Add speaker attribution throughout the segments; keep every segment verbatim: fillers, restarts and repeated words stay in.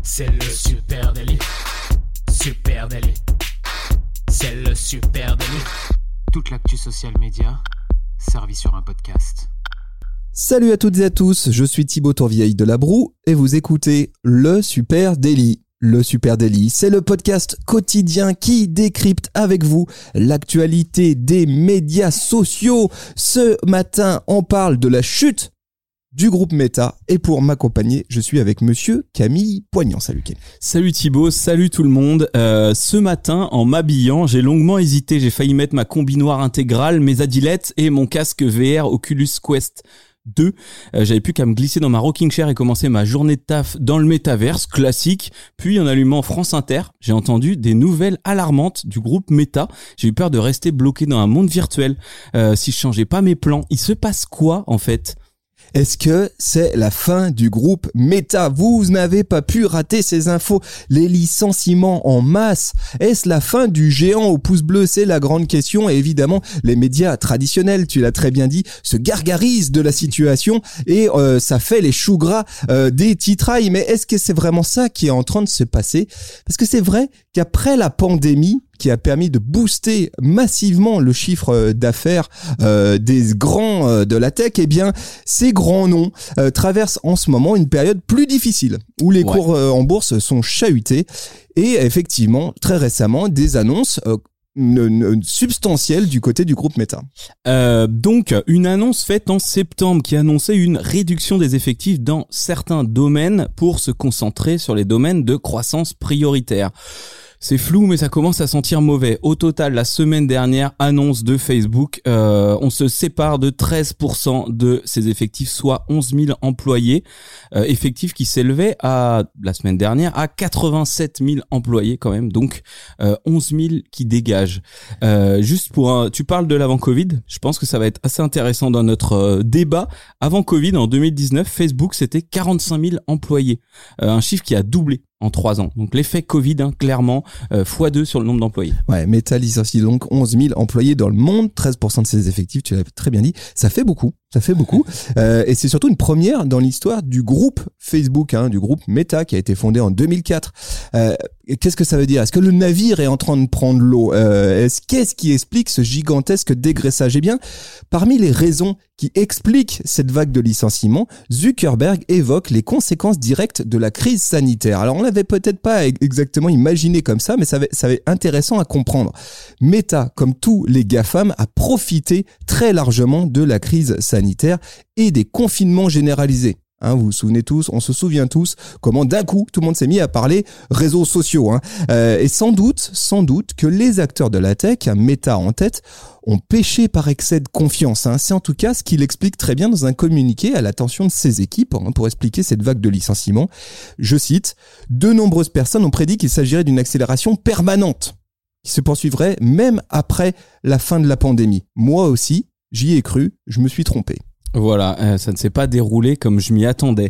Speaker 1: C'est le Super Daily. Super Daily. C'est le Super Daily. Toute l'actu social média servie sur un podcast.
Speaker 2: Salut à toutes et à tous, je suis Thibaut Tourvieille de La Broue et vous écoutez le Super Daily. Le Super Daily, c'est le podcast quotidien qui décrypte avec vous l'actualité des médias sociaux. Ce matin, on parle de la chute du groupe Meta et pour m'accompagner, je suis avec monsieur Camille Poignant. Salut Camille.
Speaker 3: Salut Thibaut, salut tout le monde. Euh, ce matin, en m'habillant, j'ai longuement hésité. J'ai failli mettre ma combi noire intégrale, mes adilettes et mon casque V R Oculus Quest deux. Euh, j'avais plus qu'à me glisser dans ma rocking chair et commencer ma journée de taf dans le métaverse classique. Puis en allumant France Inter, j'ai entendu des nouvelles alarmantes du groupe Meta. J'ai eu peur de rester bloqué dans un monde virtuel euh, si je changeais pas mes plans. Il se passe quoi en fait ?
Speaker 2: Est-ce que c'est la fin du groupe Meta ? Vous n'avez pas pu rater ces infos. Les licenciements en masse. Est-ce la fin du géant au pouce bleu ? C'est la grande question. Et évidemment, les médias traditionnels, tu l'as très bien dit, se gargarisent de la situation et euh, ça fait les choux gras euh, des titrailles. Mais est-ce que c'est vraiment ça qui est en train de se passer ? Parce que c'est vrai qu'après la pandémie, qui a permis de booster massivement le chiffre d'affaires euh, des grands euh, de la tech, eh bien, ces grands noms euh, traversent en ce moment une période plus difficile, où les ouais. cours euh, en bourse sont chahutés, et effectivement, très récemment, des annonces euh, Une, une substantielle du côté du groupe Meta.
Speaker 3: Euh, donc, une annonce faite en septembre qui annonçait une réduction des effectifs dans certains domaines pour se concentrer sur les domaines de croissance prioritaire. C'est flou, mais ça commence à sentir mauvais. Au total, la semaine dernière, annonce de Facebook, euh, on se sépare de treize pour cent de ses effectifs, soit onze mille employés. Euh, effectifs qui s'élevaient à, la semaine dernière, à quatre-vingt-sept mille employés quand même. Donc, euh, onze mille qui dégagent. Euh, juste pour un, tu parles de l'avant-Covid. Je pense que ça va être assez intéressant dans notre euh, débat. Avant Covid, en deux mille dix-neuf, Facebook, c'était quarante-cinq mille employés. Euh, un chiffre qui a doublé en trois ans. Donc l'effet Covid, hein, clairement, euh, fois deux sur le nombre d'employés.
Speaker 2: Ouais, Meta licencie donc onze mille employés dans le monde, treize pour cent de ses effectifs, tu l'as très bien dit. Ça fait beaucoup, ça fait beaucoup. Euh, et c'est surtout une première dans l'histoire du groupe Facebook, hein, du groupe Meta qui a été fondé en deux mille quatre. Euh, qu'est-ce que ça veut dire ? Est-ce que le navire est en train de prendre l'eau ? euh, est-ce, Qu'est-ce qui explique ce gigantesque dégraissage ? Eh bien, parmi les raisons qui expliquent cette vague de licenciements, Zuckerberg évoque les conséquences directes de la crise sanitaire. Alors, on l'avait peut-être pas exactement imaginé comme ça, mais ça va, ça va être intéressant à comprendre. Meta, comme tous les GAFAM, a profité très largement de la crise sanitaire et des confinements généralisés. Hein, vous vous souvenez tous, on se souvient tous comment d'un coup tout le monde s'est mis à parler réseaux sociaux. Hein. Euh, et sans doute, sans doute que les acteurs de la tech, Meta en tête, ont péché par excès de confiance. Hein. C'est en tout cas ce qu'il explique très bien dans un communiqué à l'attention de ses équipes hein, pour expliquer cette vague de licenciements. Je cite, « De nombreuses personnes ont prédit qu'il s'agirait d'une accélération permanente qui se poursuivrait même après la fin de la pandémie. Moi aussi, j'y ai cru, je me suis trompé. »
Speaker 3: Voilà, euh, ça ne s'est pas déroulé comme je m'y attendais.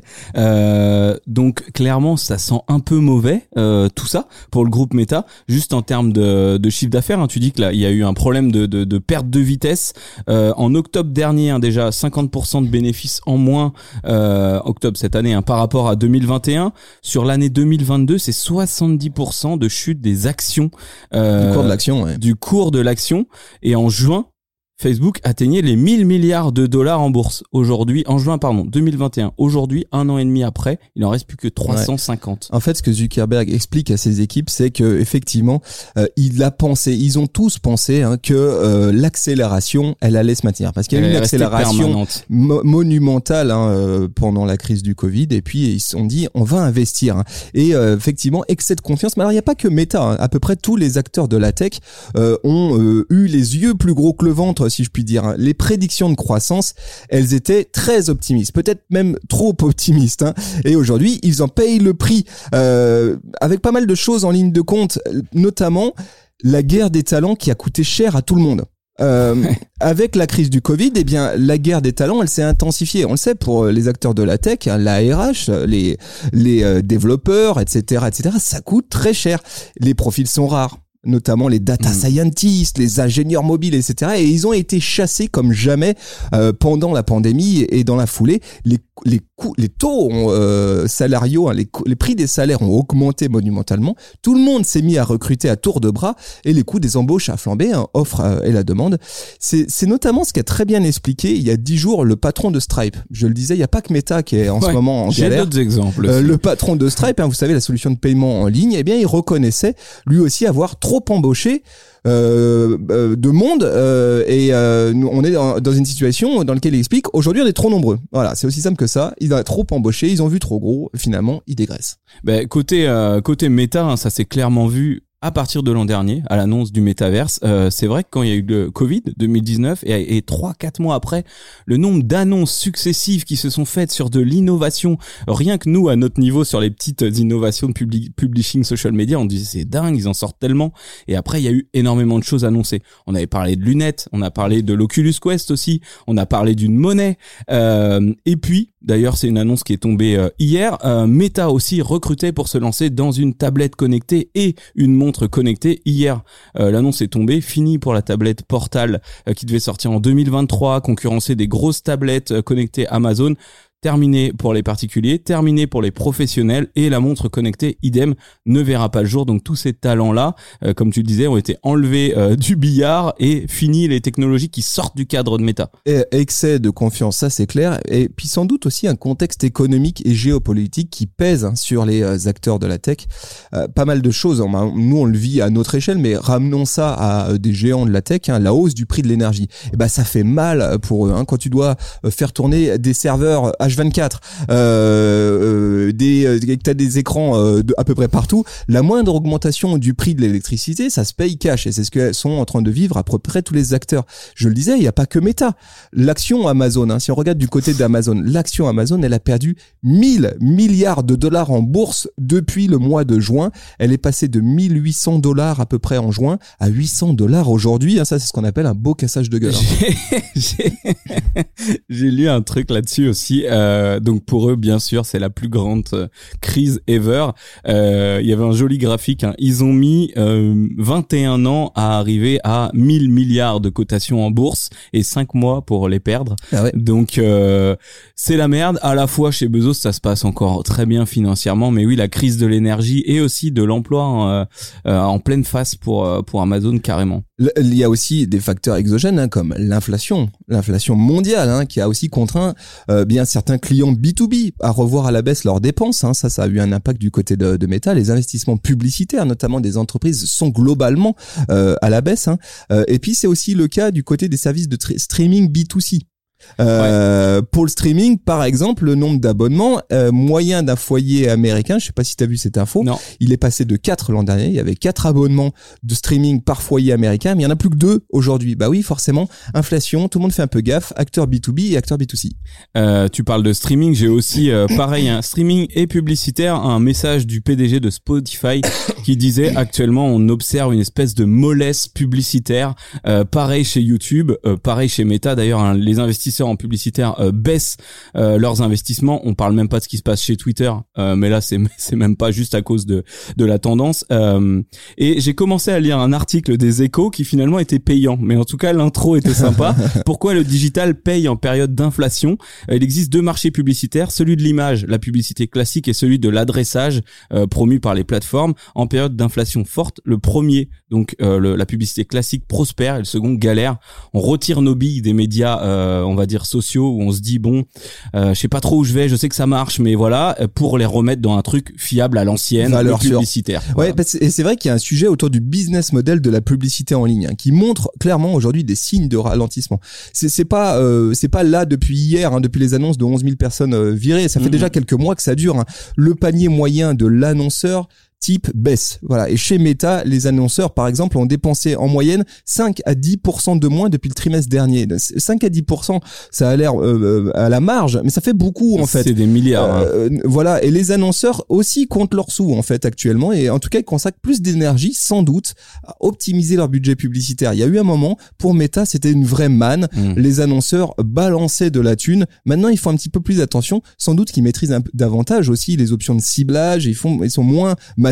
Speaker 3: Euh, donc clairement, ça sent un peu mauvais euh, tout ça pour le groupe Meta. Juste en termes de, de chiffre d'affaires, hein, tu dis que là il y a eu un problème de, de, de perte de vitesse. Euh, en octobre dernier, hein, déjà cinquante pour cent de bénéfices en moins. Euh, octobre cette année, hein, par rapport à deux mille vingt et un. Sur l'année deux mille vingt-deux, c'est soixante-dix pour cent de chute des actions.
Speaker 2: Euh, du cours de l'action. Ouais.
Speaker 3: Du cours de l'action. Et en juin, Facebook atteignait les mille milliards de dollars en bourse. Aujourd'hui, en juin, pardon, deux mille vingt et un. Aujourd'hui, un an et demi après, il en reste plus que trois cent cinquante.
Speaker 2: Ouais. En fait, ce que Zuckerberg explique à ses équipes, c'est que effectivement, euh, il a pensé, ils ont tous pensé hein, que euh, l'accélération, elle allait se maintenir, parce qu'il y a eu une accélération mo- monumentale hein, euh, pendant la crise du Covid, et puis ils se sont dit, on va investir. Hein. Et euh, effectivement, excès de confiance. Mais alors, il n'y a pas que Meta. Hein. À peu près tous les acteurs de la tech euh, ont euh, eu les yeux plus gros que le ventre, si je puis dire. Les prédictions de croissance, elles étaient très optimistes, peut-être même trop optimistes. Hein. Et aujourd'hui, ils en payent le prix euh, avec pas mal de choses en ligne de compte, notamment la guerre des talents qui a coûté cher à tout le monde. Euh, avec la crise du Covid, eh bien, la guerre des talents, elle s'est intensifiée. On le sait pour les acteurs de la tech, hein, l'A R H, les les euh, développeurs, et cetera, et cetera. Ça coûte très cher. Les profils sont rares. notamment les data
Speaker 3: Mmh.
Speaker 2: scientists, les ingénieurs mobiles, et cetera. Et ils ont été chassés comme jamais euh, pendant la pandémie et dans la foulée. Les, les coûts, les taux ont, euh, salariaux, hein, les, les prix des salaires ont augmenté monumentalement. Tout le monde s'est mis à recruter à tour de bras et les coûts des embauches a flambé, hein, offre euh, et la demande. C'est, c'est notamment ce qu'a très bien expliqué il y a dix jours le patron de Stripe. Je le disais, il n'y a pas que Meta qui est en
Speaker 3: Ouais,
Speaker 2: ce moment en
Speaker 3: j'ai
Speaker 2: galère.
Speaker 3: d'autres exemples.
Speaker 2: Euh,
Speaker 3: aussi.
Speaker 2: le patron de Stripe, hein, vous savez, la solution de paiement en ligne, eh bien, il reconnaissait lui aussi avoir trop embauché euh, euh, de monde euh, et euh, nous, on est dans, dans une situation dans laquelle il explique aujourd'hui on est trop nombreux. Voilà, c'est aussi simple que ça. Ils ont trop embauché, ils ont vu trop gros. Finalement, ils dégraissent.
Speaker 3: Ben, côté euh, côté méta, hein, ça s'est clairement vu à partir de l'an dernier, à l'annonce du métaverse. Euh, c'est vrai que quand il y a eu le Covid deux mille dix-neuf et, et trois quatre mois après, le nombre d'annonces successives qui se sont faites sur de l'innovation, rien que nous à notre niveau sur les petites innovations de publi- publishing social media, on disait c'est dingue, ils en sortent tellement. Et après il y a eu énormément de choses annoncées. On avait parlé de lunettes, on a parlé de l'Oculus Quest aussi, on a parlé d'une monnaie. Euh, et puis d'ailleurs, c'est une annonce qui est tombée euh, hier. Euh, Meta aussi recrutait pour se lancer dans une tablette connectée et une montre connectée. Hier, euh, l'annonce est tombée. Fini pour la tablette Portal euh, qui devait sortir en deux mille vingt-trois, concurrencer des grosses tablettes euh, connectées Amazon. Terminé pour les particuliers, terminé pour les professionnels, et la montre connectée, idem, ne verra pas le jour. Donc tous ces talents-là, euh, comme tu le disais, ont été enlevés euh, du billard et fini les technologies qui sortent du cadre de Meta.
Speaker 2: Et excès de confiance, ça c'est clair. Et puis sans doute aussi un contexte économique et géopolitique qui pèse hein, sur les euh, acteurs de la tech. Euh, pas mal de choses. Hein, nous on le vit à notre échelle, mais ramenons ça à euh, des géants de la tech. Hein, la hausse du prix de l'énergie. Et ben ça fait mal pour eux. Hein, quand tu dois euh, faire tourner des serveurs H vingt-quatre, euh, euh, des, euh, que t'as des écrans euh, de, à peu près partout, la moindre augmentation du prix de l'électricité, ça se paye cash. Et c'est ce que sont en train de vivre à peu près tous les acteurs. Je le disais, il n'y a pas que Meta. L'action Amazon, hein, si on regarde du côté d'Amazon, l'action Amazon, elle a perdu mille milliards de dollars en bourse depuis le mois de juin. Elle est passée de mille huit cents dollars à peu près en juin à huit cents dollars aujourd'hui. Hein, ça, c'est ce qu'on appelle un beau cassage de gueule. Hein.
Speaker 3: J'ai, j'ai, j'ai lu un truc là-dessus aussi. Euh, donc pour eux, bien sûr, c'est la plus grande euh, crise ever. Euh, il y avait un joli graphique. Hein. Ils ont mis euh, vingt et un ans à arriver à mille milliards de cotations en bourse et cinq mois pour les perdre.
Speaker 2: Ah ouais.
Speaker 3: Donc euh, c'est la merde. À la fois chez Bezos, ça se passe encore très bien financièrement, mais oui, la crise de l'énergie et aussi de l'emploi euh, euh, en pleine face pour euh, pour Amazon carrément.
Speaker 2: Il y a aussi des facteurs exogènes hein, comme l'inflation, l'inflation mondiale hein, qui a aussi contraint euh, bien certains clients B deux B à revoir à la baisse leurs dépenses. Hein. Ça, ça a eu un impact du côté de, de Meta. Les investissements publicitaires, notamment des entreprises, sont globalement euh, à la baisse. Hein. Euh, et puis c'est aussi le cas du côté des services de tri- streaming B deux C. Euh, ouais. Pour le streaming, par exemple, le nombre d'abonnements euh, moyen d'un foyer américain, je sais pas si tu as vu cette info,
Speaker 3: non.
Speaker 2: Il est passé de quatre l'an dernier, il y avait quatre abonnements de streaming par foyer américain, mais il y en a plus que deux aujourd'hui. Bah oui, forcément, inflation, tout le monde fait un peu gaffe, acteur B deux B et acteur B deux C.
Speaker 3: Euh, tu parles de streaming, j'ai aussi euh, pareil, un hein, streaming et publicitaire, un message du P D G de Spotify qui disait actuellement on observe une espèce de mollesse publicitaire, euh, pareil chez YouTube, euh, pareil chez Meta d'ailleurs, hein, les investisseurs en publicitaire euh, baissent euh, leurs investissements. On parle même pas de ce qui se passe chez Twitter, euh, mais là c'est c'est même pas juste à cause de de la tendance. Euh, et j'ai commencé à lire un article des Échos qui finalement était payant, mais en tout cas l'intro était sympa. Pourquoi le digital paye en période d'inflation? Il existe deux marchés publicitaires, celui de l'image, la publicité classique, et celui de l'adressage euh, promu par les plateformes. En période d'inflation forte, le premier, donc euh, le, la publicité classique prospère et le second galère. On retire nos billes des médias, euh, on va dire sociaux, où on se dit bon, euh, je sais pas trop où je vais, je sais que ça marche, mais voilà, pour les remettre dans un truc fiable à l'ancienne,
Speaker 2: valeur
Speaker 3: publicitaire.
Speaker 2: Voilà. Ouais, et c'est vrai qu'il y a un sujet autour du business model de la publicité en ligne hein, qui montre clairement aujourd'hui des signes de ralentissement. C'est, c'est pas, euh, c'est pas là depuis hier, hein, depuis les annonces de onze mille personnes euh, virées. Ça fait mmh. déjà quelques mois que ça dure. Hein. Le panier moyen de l'annonceur type baisse. Voilà. Et chez Meta, les annonceurs, par exemple, ont dépensé en moyenne cinq à dix pour cent de moins depuis le trimestre dernier. cinq à dix pour cent, ça a l'air euh, à la marge, mais ça fait beaucoup, en fait.
Speaker 3: C'est des milliards.
Speaker 2: Euh, hein. Voilà. Et les annonceurs aussi comptent leurs sous, en fait, actuellement. Et en tout cas, ils consacrent plus d'énergie, sans doute, à optimiser leur budget publicitaire. Il y a eu un moment, pour Meta, c'était une vraie manne. Mmh. Les annonceurs balançaient de la thune. Maintenant, ils font un petit peu plus attention. Sans doute qu'ils maîtrisent un peu davantage aussi les options de ciblage. Ils font, ils sont moins massifs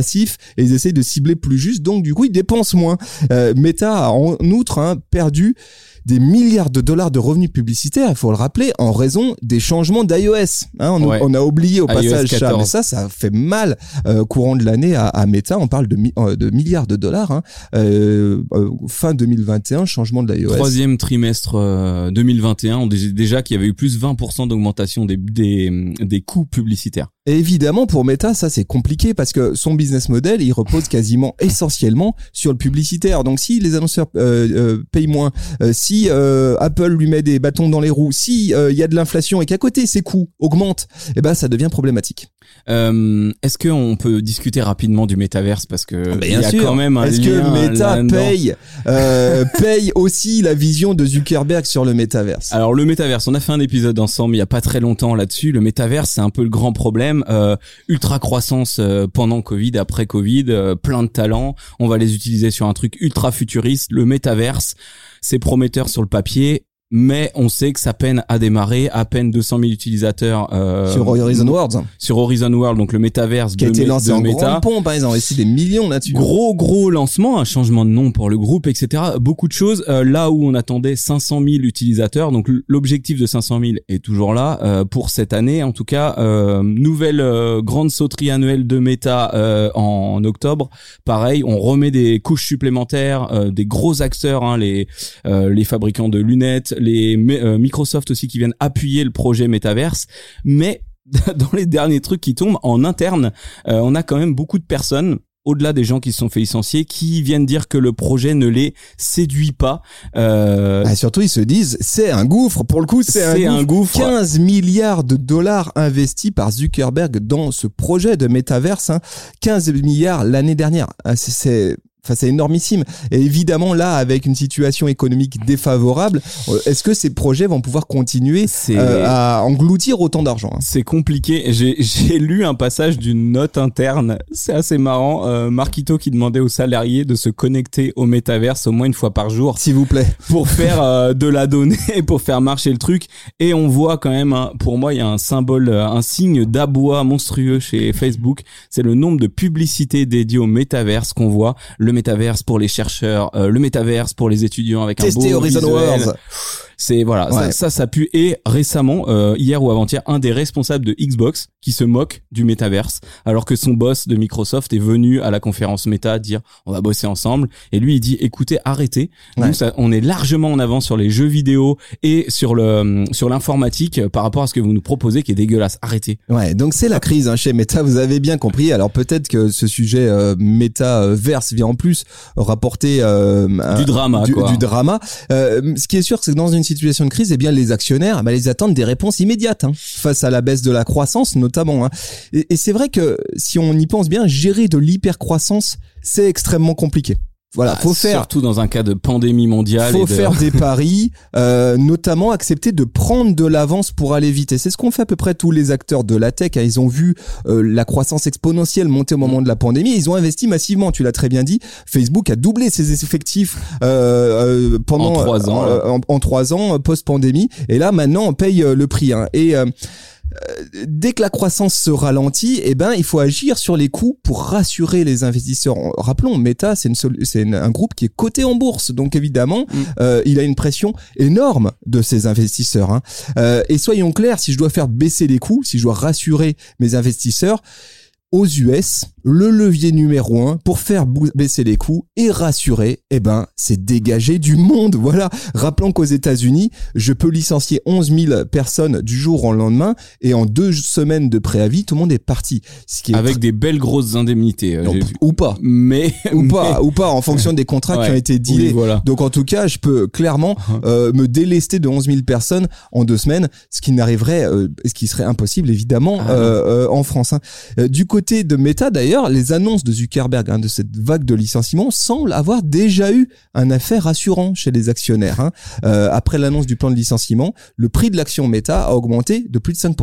Speaker 2: massif et ils essayent de cibler plus juste, donc du coup ils dépensent moins. Euh, Meta a en outre hein, perdu des milliards de dollars de revenus publicitaires, il faut le rappeler, en raison des changements d'iOS. Hein, on, ouais. on a oublié au passage ça, mais ça, ça fait mal euh, courant de l'année à, à Meta. On parle de, mi- de milliards de dollars. Hein, euh, euh, fin deux mille vingt et un, changement de l'iOS.
Speaker 3: Troisième trimestre euh, deux mille vingt et un, on disait déjà qu'il y avait eu plus vingt pour cent d'augmentation des, des, des coûts publicitaires.
Speaker 2: Et évidemment, pour Meta, ça c'est compliqué parce que son business model, il repose quasiment essentiellement sur le publicitaire. Donc, si les annonceurs euh, euh, payent moins, euh, si euh, Apple lui met des bâtons dans les roues, si il euh, y a de l'inflation et qu'à côté ses coûts augmentent, eh ben ça devient problématique.
Speaker 3: Euh, est-ce qu'on peut discuter rapidement du métaverse parce que
Speaker 2: Bien
Speaker 3: il y a
Speaker 2: sûr.
Speaker 3: quand même un
Speaker 2: est-ce
Speaker 3: lien
Speaker 2: que Meta
Speaker 3: là-dedans.
Speaker 2: paye euh, paye aussi la vision de Zuckerberg sur le métaverse?
Speaker 3: Alors le métaverse, on a fait un épisode ensemble il y a pas très longtemps là-dessus. Le métaverse, c'est un peu le grand problème. Euh, ultra croissance euh, pendant Covid, après Covid, euh, plein de talents. On va les utiliser sur un truc ultra futuriste. Le métaverse, c'est prometteur sur le papier. Mais on sait que ça peine à démarrer, à peine deux cent mille utilisateurs euh,
Speaker 2: sur Horizon Worlds.
Speaker 3: Sur Horizon World, donc le métaverse
Speaker 2: qui a
Speaker 3: de,
Speaker 2: été lancé
Speaker 3: de
Speaker 2: en
Speaker 3: Meta.
Speaker 2: grande pompe, hein, ils ont investi des millions là-dessus.
Speaker 3: Gros gros lancement, un changement de nom pour le groupe, et cetera. Beaucoup de choses. Euh, là où on attendait cinq cent mille utilisateurs, donc l'objectif de cinq cent mille est toujours là euh, pour cette année. En tout cas, euh, nouvelle euh, grande sauterie annuelle de Meta euh, en, en octobre. Pareil, on remet des couches supplémentaires, euh, des gros acteurs, hein, les euh, les fabricants de lunettes, les euh, Microsoft aussi qui viennent appuyer le projet Metaverse, mais dans les derniers trucs qui tombent en interne, euh, on a quand même beaucoup de personnes, au-delà des gens qui se sont fait licencier, qui viennent dire que le projet ne les séduit pas. Euh...
Speaker 2: Ah, surtout, ils se disent, c'est un gouffre. Pour le coup, c'est,
Speaker 3: c'est
Speaker 2: un,
Speaker 3: un
Speaker 2: gouffre.
Speaker 3: gouffre.
Speaker 2: quinze milliards de dollars investis par Zuckerberg dans ce projet de Metaverse. Hein. quinze milliards l'année dernière. Ah, c'est... c'est... Enfin, c'est énormissime. Et évidemment, là, avec une situation économique défavorable, est-ce que ces projets vont pouvoir continuer euh, à engloutir autant d'argent hein?
Speaker 3: C'est compliqué. J'ai, j'ai lu un passage d'une note interne. C'est assez marrant. Euh, Marquito qui demandait aux salariés de se connecter au métaverse au moins une fois par jour.
Speaker 2: S'il vous plaît.
Speaker 3: Pour faire euh, de la donnée, pour faire marcher le truc. Et on voit quand même, hein, pour moi, il y a un symbole, un signe d'aboi monstrueux chez Facebook. C'est le nombre de publicités dédiées au métaverse qu'on voit. Le métaverse pour les chercheurs, euh, le métaverse pour les étudiants avec
Speaker 2: Tester
Speaker 3: un beau
Speaker 2: Horizon
Speaker 3: visuel.
Speaker 2: Worlds.
Speaker 3: C'est voilà,
Speaker 2: ouais.
Speaker 3: ça, ça, ça pue. Et récemment, euh, hier ou avant-hier, un des responsables de Xbox qui se moque du métaverse, alors que son boss de Microsoft est venu à la conférence Meta dire on va bosser ensemble. Et lui, il dit écoutez, arrêtez. Ouais. Nous, ça, on est largement en avance sur les jeux vidéo et sur le sur l'informatique par rapport à ce que vous nous proposez, qui est dégueulasse. Arrêtez.
Speaker 2: Ouais, donc c'est la crise hein, chez Meta. Vous avez bien compris. Alors peut-être que ce sujet euh, métaverse vient en plus rapporter euh,
Speaker 3: du drama,
Speaker 2: du,
Speaker 3: quoi.
Speaker 2: du drama. Euh, ce qui est sûr, c'est que dans une situation de crise, eh bien les actionnaires, bah, ils attendent des réponses immédiates hein, face à la baisse de la croissance notamment. Hein. Et, et c'est vrai que si on y pense bien, gérer de l'hypercroissance, c'est extrêmement compliqué. Voilà, faut
Speaker 3: ah,
Speaker 2: faire
Speaker 3: surtout dans un cas de pandémie mondiale.
Speaker 2: Faut
Speaker 3: et de...
Speaker 2: faire des paris, euh, notamment accepter de prendre de l'avance pour aller vite. Et c'est ce qu'ont fait à peu près tous les acteurs de la tech. Hein. Ils ont vu euh, la croissance exponentielle monter au moment de la pandémie. Ils ont investi massivement. Tu l'as très bien dit. Facebook a doublé ses effectifs euh, euh, pendant
Speaker 3: en trois ans,
Speaker 2: euh, en, en trois ans post pandémie. Et là, maintenant, on paye euh, le prix. Hein. Et euh, Euh, dès que la croissance se ralentit, eh ben il faut agir sur les coûts pour rassurer les investisseurs. Rappelons, Meta, c'est, une sol- c'est une, un groupe qui est coté en bourse, donc évidemment, mmh. euh, il a une pression énorme de ses investisseurs. Hein. Euh, et soyons clairs, si je dois faire baisser les coûts, si je dois rassurer mes investisseurs, aux U S, le levier numéro un pour faire baisser les coûts et rassurer, eh ben, c'est dégager du monde. Voilà. Rappelons qu'aux États-Unis, je peux licencier onze mille personnes du jour au lendemain et en deux semaines de préavis, tout le monde est parti.
Speaker 3: Ce qui est Avec tr... des belles grosses indemnités.
Speaker 2: Non, ou pas.
Speaker 3: Mais,
Speaker 2: ou
Speaker 3: mais...
Speaker 2: pas, ou pas, en fonction des contrats ouais. qui ont été dealés.
Speaker 3: Oui, voilà.
Speaker 2: Donc, en tout cas, je peux clairement, euh, me délester de onze mille personnes en deux semaines, ce qui n'arriverait, euh, ce qui serait impossible, évidemment, ah, euh, euh, en France, hein. Euh, du côté de Meta, d'ailleurs, les annonces de Zuckerberg hein, de cette vague de licenciements semblent avoir déjà eu un effet rassurant chez les actionnaires. Hein. Euh, après l'annonce du plan de licenciement, le prix de l'action Meta a augmenté de plus de cinq pour cent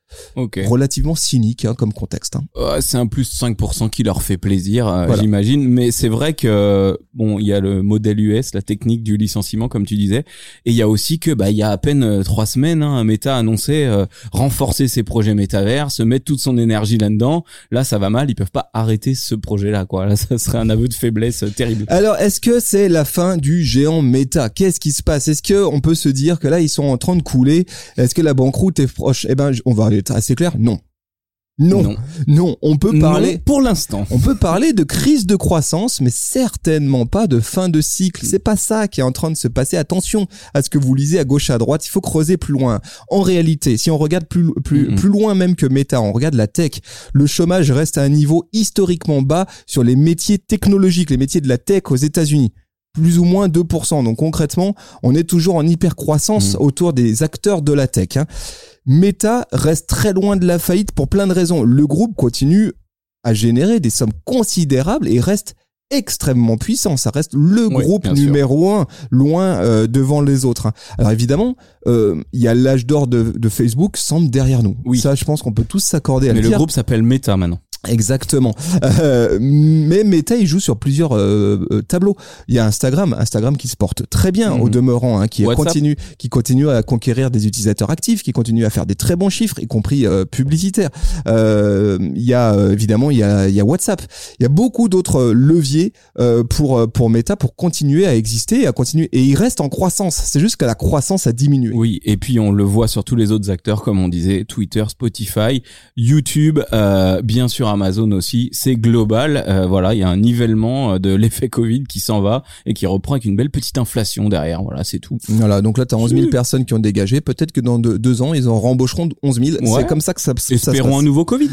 Speaker 3: Okay.
Speaker 2: relativement cynique hein, comme contexte. Hein.
Speaker 3: Euh, c'est un plus cinq pour cent qui leur fait plaisir, euh,
Speaker 2: Voilà.
Speaker 3: j'imagine. Mais c'est vrai que bon, il y a le modèle U S, la technique du licenciement, comme tu disais, et il y a aussi que bah il y a à peine euh, trois semaines, hein, Meta a annoncé euh, renforcer ses projets métaverse, mettre toute son énergie là-dedans. Là, ça va mal, ils peuvent pas arrêter ce projet-là, quoi. Là, ça serait un aveu de faiblesse euh, terrible.
Speaker 2: Alors, est-ce que c'est la fin du géant Meta ? Qu'est-ce qui se passe ? Est-ce que on peut se dire que là, ils sont en train de couler ? Est-ce que la banqueroute est proche ? Eh ben, on va être assez clair. Non. Non. Non. Non. On peut parler.
Speaker 3: Non, pour l'instant.
Speaker 2: On peut parler de crise de croissance, mais certainement pas de fin de cycle. C'est pas ça qui est en train de se passer. Attention à ce que vous lisez à gauche, à droite. Il faut creuser plus loin. En réalité, si on regarde plus, plus, mm-hmm. plus loin même que Meta, on regarde la tech, le chômage reste à un niveau historiquement bas sur les métiers technologiques, les métiers de la tech aux États-Unis. Plus ou moins deux pour cent. Donc concrètement, on est toujours en hyper-croissance mmh. autour des acteurs de la tech. Hein. Meta reste très loin de la faillite pour plein de raisons. Le groupe continue à générer des sommes considérables et reste extrêmement puissant. Ça reste le
Speaker 3: oui,
Speaker 2: groupe numéro sûr. un, loin euh, devant les autres. Hein. Alors évidemment, euh, il y a l'âge d'or de, de Facebook semble derrière nous.
Speaker 3: Oui.
Speaker 2: Ça, je pense qu'on peut tous s'accorder à
Speaker 3: Mais
Speaker 2: le
Speaker 3: le
Speaker 2: dire.
Speaker 3: groupe s'appelle Meta maintenant.
Speaker 2: Exactement. Euh, mais Meta, il joue sur plusieurs euh, euh, tableaux. Il y a Instagram, Instagram qui se porte très bien mmh. au demeurant, hein, qui
Speaker 3: WhatsApp.
Speaker 2: continue, qui continue à conquérir des utilisateurs actifs, qui continue à faire des très bons chiffres, y compris euh, publicitaires. Euh, il y a euh, évidemment, il y a, il y a WhatsApp. Il y a beaucoup d'autres leviers euh, pour pour Meta pour continuer à exister, à continuer. Et il reste en croissance. C'est juste que la croissance a diminué.
Speaker 3: Oui, et puis on le voit sur tous les autres acteurs, comme on disait, Twitter, Spotify, YouTube, euh, bien sûr. Amazon aussi, c'est global. Euh, voilà, il y a un nivellement de l'effet Covid qui s'en va et qui reprend avec une belle petite inflation derrière. Voilà, c'est tout.
Speaker 2: Voilà, donc là, tu as onze mille personnes qui ont dégagé. Peut-être que dans deux, deux ans, ils en rembaucheront onze mille. Ouais. C'est comme ça que ça, ça
Speaker 3: Espérons
Speaker 2: se passe.
Speaker 3: un nouveau Covid.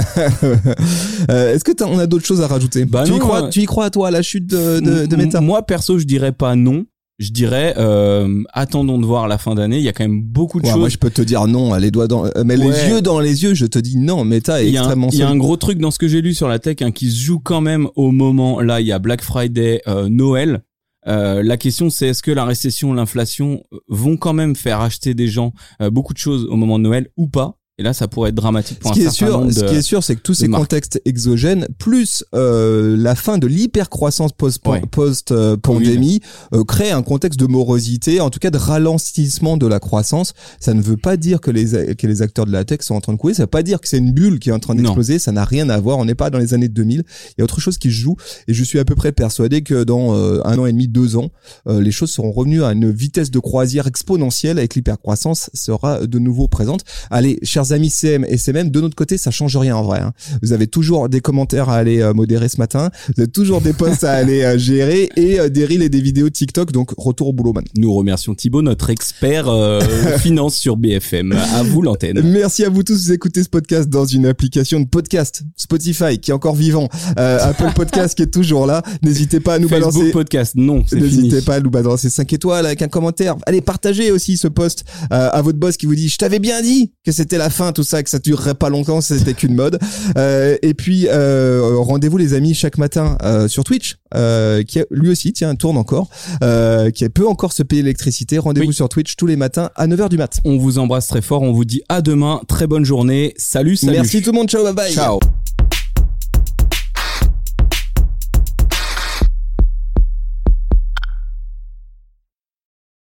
Speaker 2: euh, Est-ce que t'as, on a d'autres choses à rajouter
Speaker 3: bah
Speaker 2: tu,
Speaker 3: non,
Speaker 2: y crois,
Speaker 3: euh...
Speaker 2: tu y crois, toi, à la chute de, de, de Meta ?
Speaker 3: Moi, perso, je dirais pas non. Je dirais, euh, attendons de voir la fin d'année. Il y a quand même beaucoup de
Speaker 2: ouais,
Speaker 3: choses.
Speaker 2: Moi, je peux te dire non, les doigts dans, mais ouais. les yeux dans les yeux, je te dis non. Meta est extrêmement.
Speaker 3: Il y a un gros truc dans ce que j'ai lu sur la tech hein, qui se joue quand même au moment. Là, il y a Black Friday, euh, Noël. Euh, la question, c'est est-ce que la récession, l'inflation vont quand même faire acheter des gens euh, beaucoup de choses au moment de Noël ou pas? Et là, ça pourrait être dramatique pour
Speaker 2: ce
Speaker 3: un
Speaker 2: qui
Speaker 3: certain
Speaker 2: est sûr,
Speaker 3: nombre de
Speaker 2: Ce qui est sûr, c'est que tous ces
Speaker 3: marques.
Speaker 2: contextes exogènes, plus euh, la fin de l'hypercroissance post,
Speaker 3: ouais.
Speaker 2: post euh, pandémie, euh, crée un contexte de morosité, en tout cas de ralentissement de la croissance. Ça ne veut pas dire que les que les acteurs de la tech sont en train de couler. Ça ne veut pas dire que c'est une bulle qui est en train d'exploser. Non. Ça n'a rien à voir. On n'est pas dans les années deux mille. Il y a autre chose qui se joue. Et je suis à peu près persuadé que dans euh, un an et demi, deux ans, euh, les choses seront revenues à une vitesse de croisière exponentielle avec l'hypercroissance sera de nouveau présente. Allez, chers amis C M et C M M, de notre côté, ça change rien en vrai. Hein. Vous avez toujours des commentaires à aller euh, modérer ce matin, vous avez toujours des posts à aller euh, gérer et euh, des reels et des vidéos TikTok. Donc retour au boulot, man.
Speaker 3: Nous remercions Thibaut, notre expert euh, finance sur B F M. À vous l'antenne.
Speaker 2: Merci à vous tous. Vous écoutez ce podcast dans une application de podcast, Spotify qui est encore vivant, euh, Apple Podcast qui est toujours là. N'hésitez pas à nous
Speaker 3: Facebook
Speaker 2: balancer.
Speaker 3: Podcast, non, c'est
Speaker 2: N'hésitez
Speaker 3: fini.
Speaker 2: pas à nous balancer cinq étoiles avec un commentaire. Allez, partagez aussi ce post euh, à votre boss qui vous dit je t'avais bien dit que c'était la fin, tout ça, que ça durerait pas longtemps, c'était qu'une mode. Euh, et puis euh, rendez-vous les amis chaque matin euh, sur Twitch, euh, qui lui aussi tiens tourne encore, euh, qui peut encore se payer l'électricité. Rendez-vous oui. sur Twitch tous les matins à neuf heures du mat.
Speaker 3: On vous embrasse très fort, on vous dit à demain, très bonne journée, salut, salut.
Speaker 2: Merci tout le monde, ciao, bye bye.
Speaker 3: Ciao.